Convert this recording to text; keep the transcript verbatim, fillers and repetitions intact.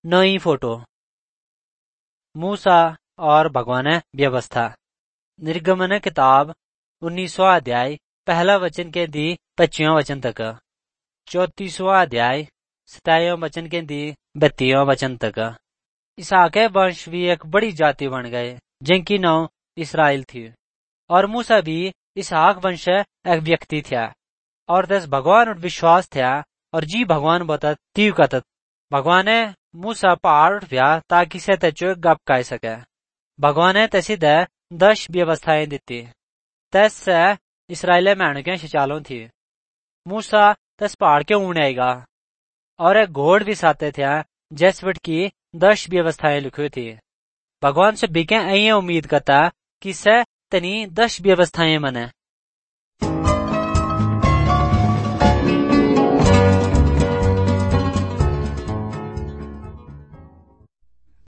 नई फोटो। मूसा और भगवान व्यवस्था। निर्गमन किताब उन्नीसवा अध्याय पहला वचन के दी पच्चीवा वचन तक, चौतीसवा अध्याय सताईवा वचन के दी बत्तीवा वचन तक। इसहाक वंश भी एक बड़ी जाति बन गए जिनकी नाम इसराइल थी। और मूसा भी इसहाक वंश एक व्यक्ति था और दस भगवान और विश्वास था और जी भगवान बता तीव कत भगवान ने मूसा पहाड़ उठा ताकि से तचो गप कह सके। भगवान ने तसी दे दस व्यवस्थाएं दी। तस से इसराइल में के शिचालों थी। मूसा तस पहाड़ के ऊन आएगा और एक घोड़ भी साथे थे जिस पर की दस व्यवस्थाएं लिखी थी। भगवान से बिके अये उम्मीद करता कि से तनी दस व्यवस्थाएं मने